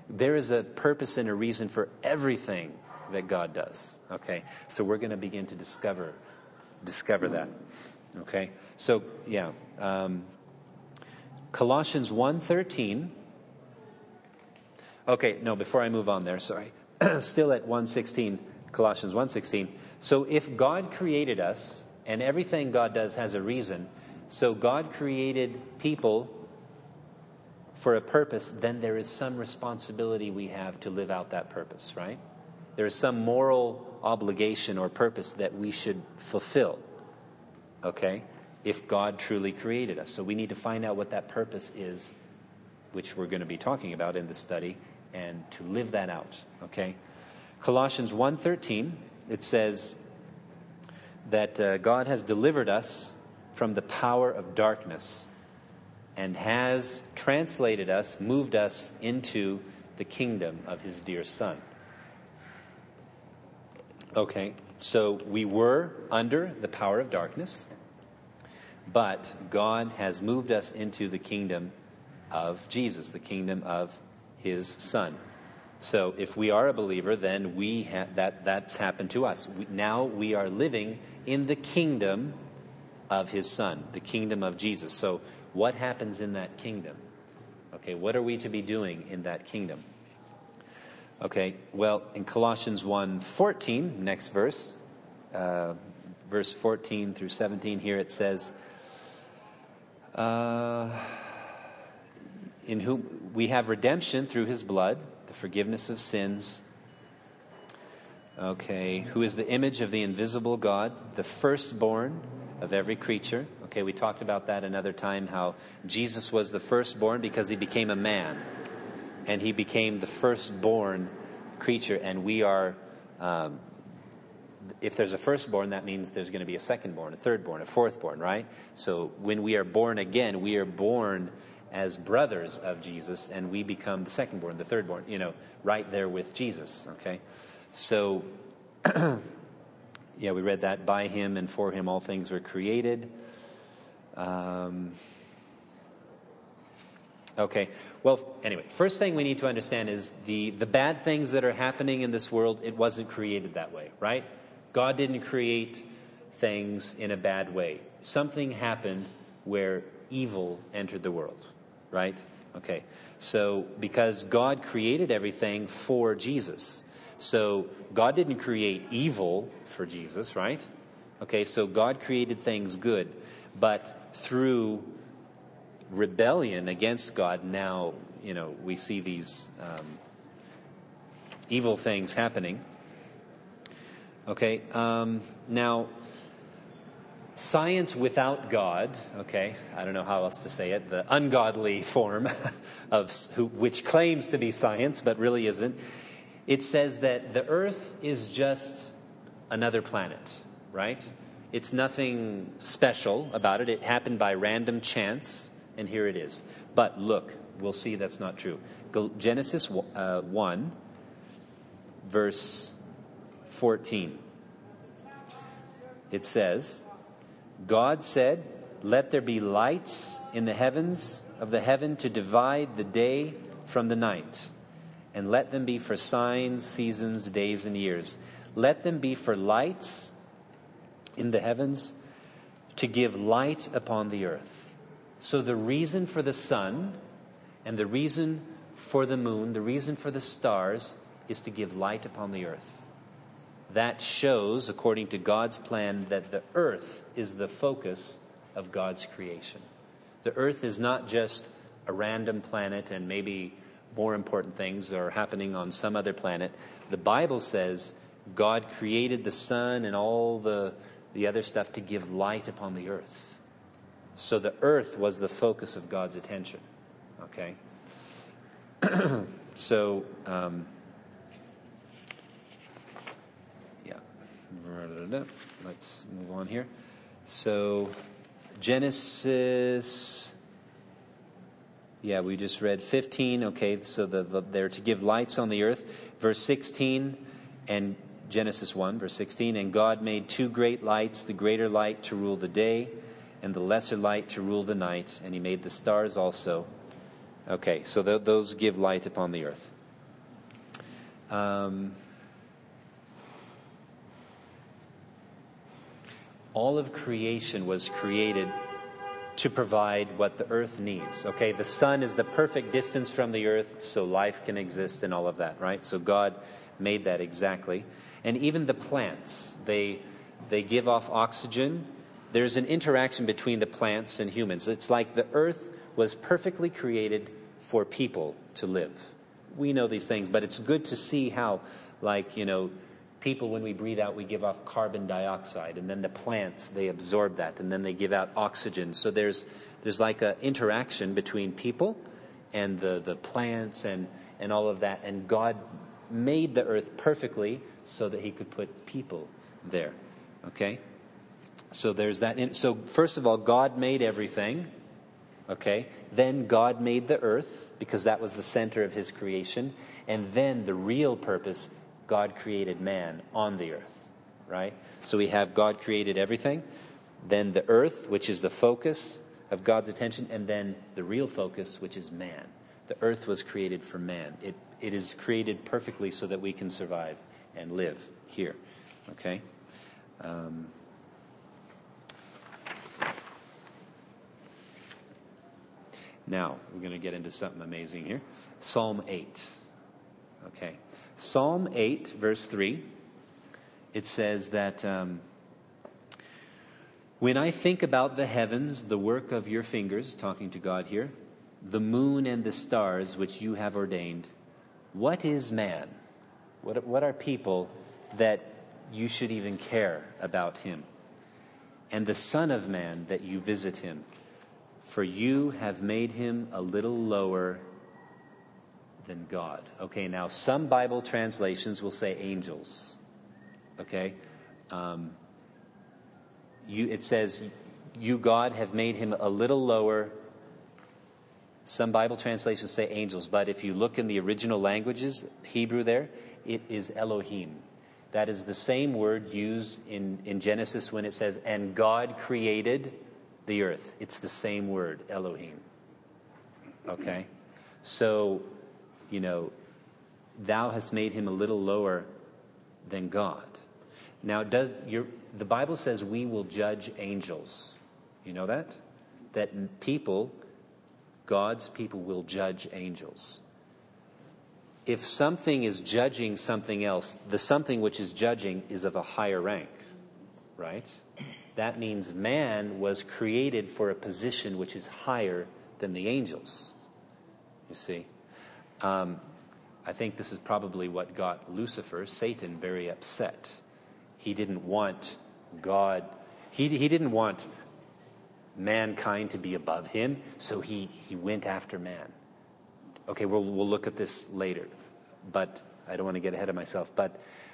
There is a purpose and a reason for everything that God does. Okay, so we're going to begin to discover that. Okay, so yeah, Colossians 1:13. Okay, no, before I move on there, sorry. Still at 1:16, Colossians 1:16. So if God created us, and everything God does has a reason, so God created people for a purpose, then there is some responsibility we have to live out that purpose, right? There is some moral obligation or purpose that we should fulfill, okay, if God truly created us. So we need to find out what that purpose is, which we're going to be talking about in the study, and to live that out, okay? Colossians 1:13, it says that God has delivered us from the power of darkness and has translated us, moved us into the kingdom of his dear Son. Okay, so we were under the power of darkness, but God has moved us into the kingdom of Jesus, the kingdom of his Son. So if we are a believer, then that's happened to us. Now we are living in the kingdom of his Son, the kingdom of Jesus. So what happens in that kingdom? Okay, what are we to be doing in that kingdom? Okay, well, in Colossians 1:14, next verse, verse 14 through 17 here, it says, in whom we have redemption through his blood, the forgiveness of sins. Okay, who is the image of the invisible God, the firstborn of every creature. Okay, we talked about that another time, how Jesus was the firstborn because he became a man. And he became the firstborn creature. And we are, if there's a firstborn, that means there's going to be a secondborn, a thirdborn, a fourthborn, right? So when we are born again, we are born as brothers of Jesus, and we become the secondborn, the thirdborn, right there with Jesus, okay? So, yeah, we read that. By him and for him all things were created. Okay, well, anyway, first thing we need to understand is the bad things that are happening in this world, it wasn't created that way, right? God didn't create things in a bad way. Something happened where evil entered the world, right? Okay, so because God created everything for Jesus. So God didn't create evil for Jesus, right? Okay, so God created things good. But through rebellion against God, now, we see these evil things happening. Okay, now, science without God, okay, I don't know how else to say it, the ungodly form which claims to be science but really isn't, it says that the earth is just another planet, right? It's nothing special about it. It happened by random chance, and here it is. But look, we'll see that's not true. Genesis 1, verse 14. It says, God said, "Let there be lights in the heavens of the heaven to divide the day from the night, and let them be for signs, seasons, days, and years. Let them be for lights in the heavens to give light upon the earth." So the reason for the sun and the reason for the moon, the reason for the stars, is to give light upon the earth. That shows, according to God's plan, that the earth is the focus of God's creation. The earth is not just a random planet and maybe more important things are happening on some other planet. The Bible says God created the sun and all the other stuff to give light upon the earth. So the earth was the focus of God's attention. Okay? So, let's move on here. So, Genesis, we just read 15. Okay, so they're to give lights on the earth. Verse 16, and Genesis 1, verse 16, and God made two great lights, the greater light to rule the day, and the lesser light to rule the night, and he made the stars also. Okay, so those give light upon the earth. All of creation was created to provide what the earth needs. Okay, the sun is the perfect distance from the earth so life can exist and all of that, right? So God made that exactly. And even the plants, they give off oxygen. There's an interaction between the plants and humans. It's like the earth was perfectly created for people to live. We know these things, but it's good to see how, like, people, when we breathe out, we give off carbon dioxide, and then the plants, they absorb that, and then they give out oxygen. So there's like an interaction between people and the plants and all of that. And God made the earth perfectly so that he could put people there. Okay? So there's that. So first of all, God made everything. Okay? Then God made the earth, because that was the center of his creation. And then the real purpose, God created man on the earth, right? So we have God created everything, then the earth, which is the focus of God's attention, and then the real focus, which is man. The earth was created for man. It is created perfectly so that we can survive and live here, okay? Now, we're going to get into something amazing here. Psalm 8, okay? Psalm 8, verse 3, it says that, when I think about the heavens, the work of your fingers, talking to God here, the moon and the stars which you have ordained, what is man? What are people that you should even care about him? And the Son of Man that you visit him, for you have made him a little lower than God. Okay, now some Bible translations will say angels. Okay, it says, you, God, have made him a little lower. Some Bible translations say angels, but if you look in the original languages, Hebrew there, it is Elohim. That is the same word used in Genesis when it says, and God created the earth. It's the same word, Elohim. Okay, so, thou hast made him a little lower than God. Now, the Bible says we will judge angels. You know that? That people, God's people, will judge angels. If something is judging something else, the something which is judging is of a higher rank, right? That means man was created for a position which is higher than the angels. You see? I think this is probably what got Lucifer, Satan, very upset. He didn't want God, he didn't want mankind to be above him, so he went after man. Okay, we'll look at this later, but I don't want to get ahead of myself. But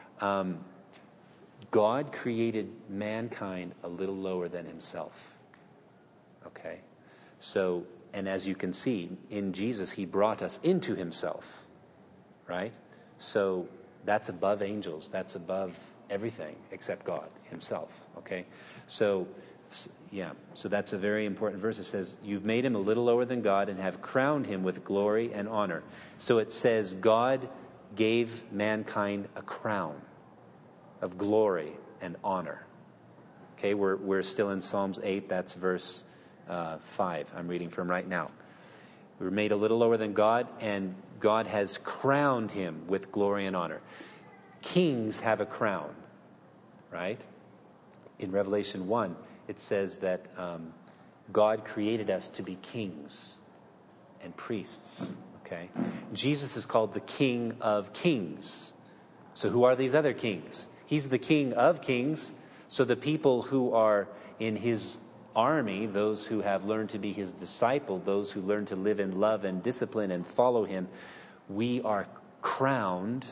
God created mankind a little lower than himself. Okay? So, and as you can see, in Jesus, he brought us into himself. Right? So that's above angels. That's above everything except God himself. Okay? So that's a very important verse. It says, you've made him a little lower than God and have crowned him with glory and honor. So it says God gave mankind a crown of glory and honor. Okay, we're still in Psalms 8. That's verse 5 I'm reading from right now. We were made a little lower than God, and God has crowned him with glory and honor. Kings have a crown, right? In Revelation 1, it says that God created us to be kings and priests, okay? Jesus is called the King of Kings. So who are these other kings? He's the King of Kings. So the people who are in his army, those who have learned to be his disciple, those who learn to live in love and discipline and follow him, we are crowned.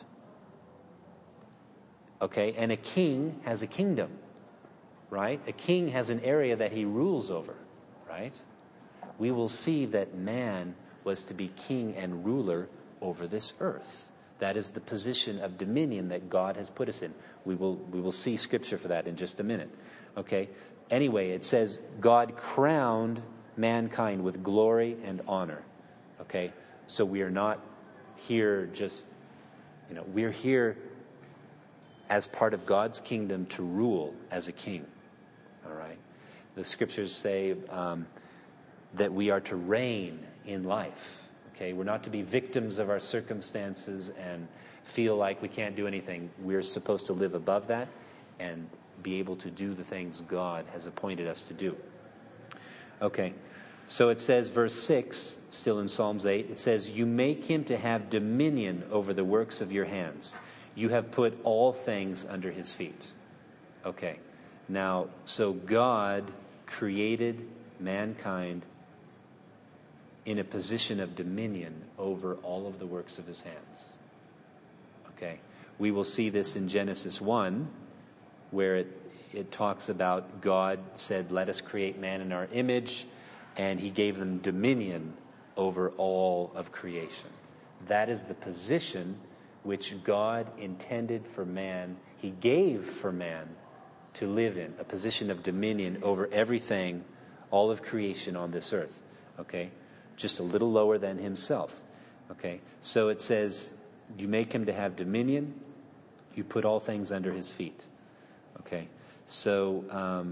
Okay, and a king has a kingdom, right? A king has an area that he rules over, right? We will see that man was to be king and ruler over this earth. That is the position of dominion that God has put us in. We will see scripture for that in just a minute. Okay? Anyway, it says God crowned mankind with glory and honor. Okay? So we are not here just We're here as part of God's kingdom to rule as a king. All right? The scriptures say that we are to reign in life. Okay? We're not to be victims of our circumstances and feel like we can't do anything. We're supposed to live above that and be able to do the things God has appointed us to do. Okay. So it says, verse 6, still in Psalms 8, it says, "You make him to have dominion over the works of your hands. You have put all things under his feet." Okay. Now, so God created mankind in a position of dominion over all of the works of his hands. Okay. We will see this in Genesis 1, where it talks about God said, "Let us create man in our image," and he gave them dominion over all of creation. That is the position which God intended for man. He gave for man to live in, a position of dominion over everything, all of creation on this earth. Okay? Just a little lower than himself. Okay? So it says, you make him to have dominion, you put all things under his feet. Okay? So,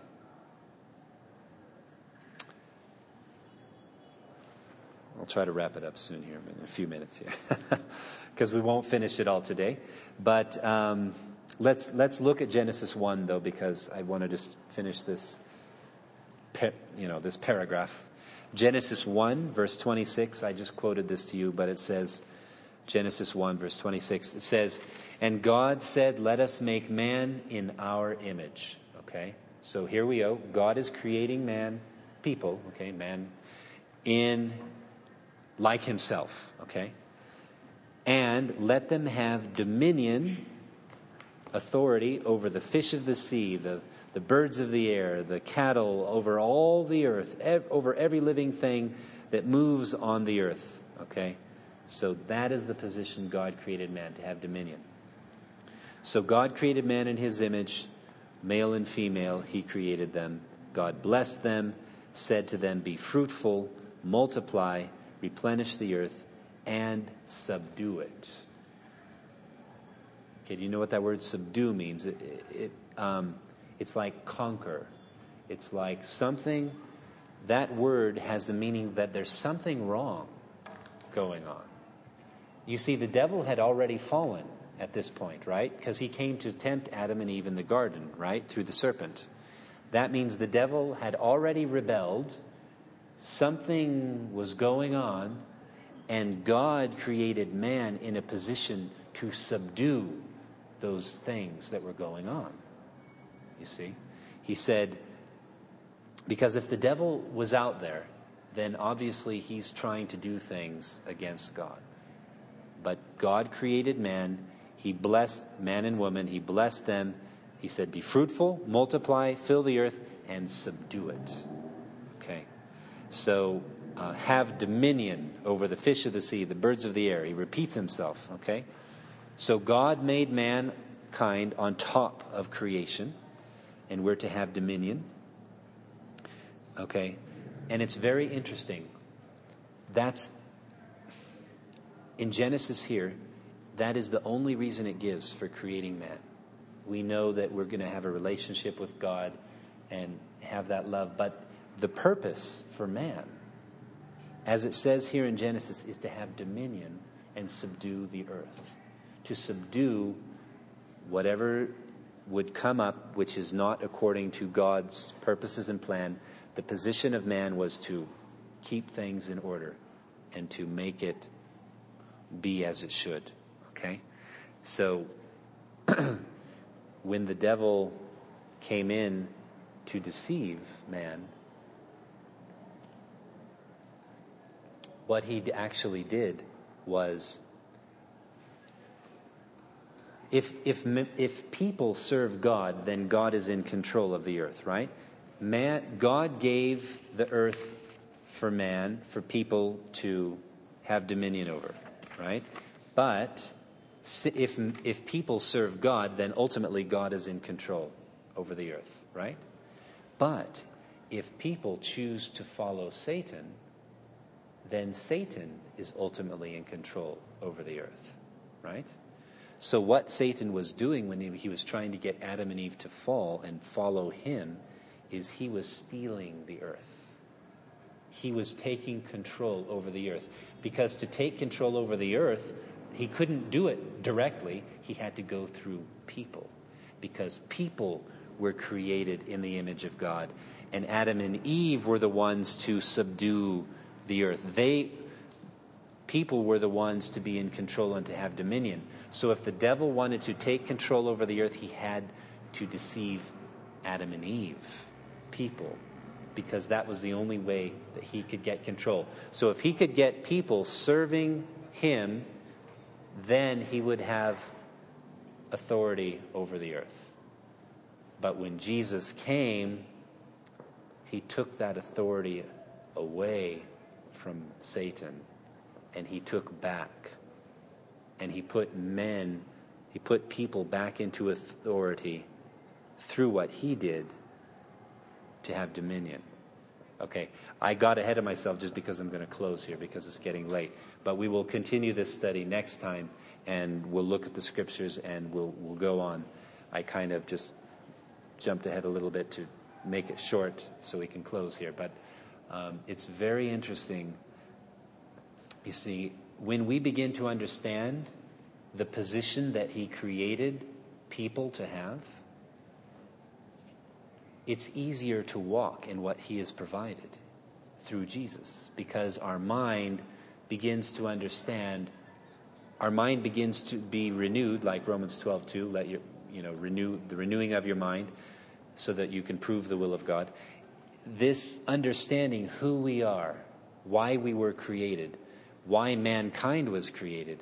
I'll try to wrap it up soon here, in a few minutes here, because we won't finish it all today. But let's look at Genesis 1, though, because I want to just finish this, this paragraph. Genesis 1, verse 26. I just quoted this to you, but it says, Genesis 1, verse 26. It says, "And God said, 'Let us make man in our image.'" Okay, so here we go. God is creating people. Okay, man in like himself, okay? "And let them have dominion," authority, "over the fish of the sea, the birds of the air, the cattle, over all the earth, over every living thing that moves on the earth." Okay? So that is the position God created man, to have dominion. So God created man in his image, male and female, he created them. God blessed them, said to them, "Be fruitful, multiply, replenish the earth, and subdue it." Okay, do you know what that word subdue means? It's like conquer. It's like something, that word has the meaning that there's something wrong going on. You see, the devil had already fallen at this point, right? Because he came to tempt Adam and Eve in the garden, right? Through the serpent. That means the devil had already rebelled. Something was going on, and God created man in a position to subdue those things that were going on. You see? He said, because if the devil was out there, then obviously he's trying to do things against God. But God created man. He blessed man and woman. He blessed them. He said, "Be fruitful, multiply, fill the earth, and subdue it." Okay. So have dominion over the fish of the sea, the birds of the air. He repeats himself. Okay. So God made mankind on top of creation, and we're to have dominion. Okay. And it's very interesting. That's in Genesis here, that is the only reason it gives for creating man. We know that we're going to have a relationship with God and have that love. But the purpose for man, as it says here in Genesis, is to have dominion and subdue the earth. To subdue whatever would come up which is not according to God's purposes and plan. The position of man was to keep things in order and to make it be as it should. Okay? So when the devil came in to deceive man, what he actually did was, if people serve God, then God is in control of the earth, right? God gave the earth for man, for people to have dominion over, right? But if people serve God, then ultimately God is in control over the earth, right? But if people choose to follow Satan, then Satan is ultimately in control over the earth, right? So what Satan was doing when he was trying to get Adam and Eve to fall and follow him is he was stealing the earth. He was taking control over the earth. Because to take control over the earth, he couldn't do it directly. He had to go through people. Because people were created in the image of God. And Adam and Eve were the ones to subdue the earth. People were the ones to be in control and to have dominion. So if the devil wanted to take control over the earth, he had to deceive Adam and Eve, people, because that was the only way that he could get control. So if he could get people serving him, then he would have authority over the earth. But when Jesus came, he took that authority away from Satan, and he took back. And he put people back into authority through what he did to have dominion. Okay, I got ahead of myself just because I'm going to close here because it's getting late. But we will continue this study next time, and we'll look at the scriptures and we'll go on. I kind of just jumped ahead a little bit to make it short so we can close here. But it's very interesting. You see, when we begin to understand the position that he created people to have, it's easier to walk in what he has provided through Jesus, because our mind begins to understand, our mind begins to be renewed, like Romans 12:2, let renew the renewing of your mind so that you can prove the will of God. This understanding who we are, why we were created, why mankind was created,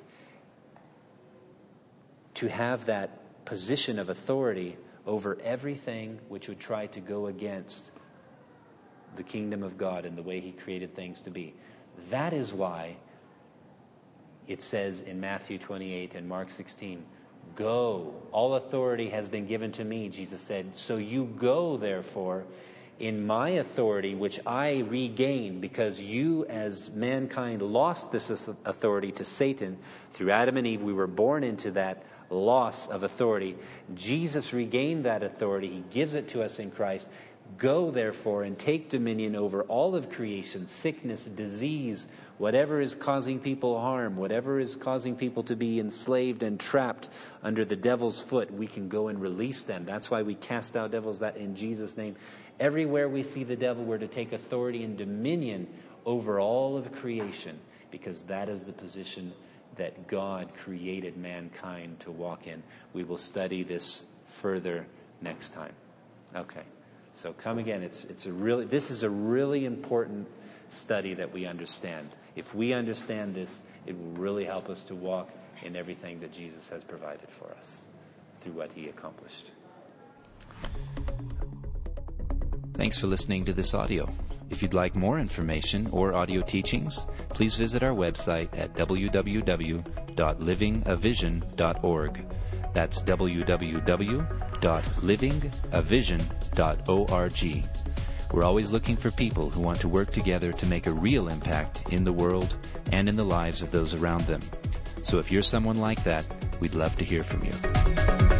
to have that position of authority over everything which would try to go against the kingdom of God and the way he created things to be. That is why it says in Matthew 28 and Mark 16, go, all authority has been given to me, Jesus said, so you go therefore in my authority, which I regained, because you as mankind lost this authority to Satan. Through Adam and Eve, we were born into that loss of authority. Jesus regained that authority. He gives it to us in Christ. Go, therefore, and take dominion over all of creation, sickness, disease, whatever is causing people harm, whatever is causing people to be enslaved and trapped under the devil's foot, we can go and release them. That's why we cast out devils, that in Jesus' name. Everywhere we see the devil, we're to take authority and dominion over all of creation, because that is the position that God created mankind to walk in. We will study this further next time. Okay, so come again. This is a really important study that we understand. If we understand this, it will really help us to walk in everything that Jesus has provided for us through what he accomplished. Thanks for listening to this audio. If you'd like more information or audio teachings, please visit our website at www.livingavision.org. That's www.livingavision.org. We're always looking for people who want to work together to make a real impact in the world and in the lives of those around them. So if you're someone like that, we'd love to hear from you.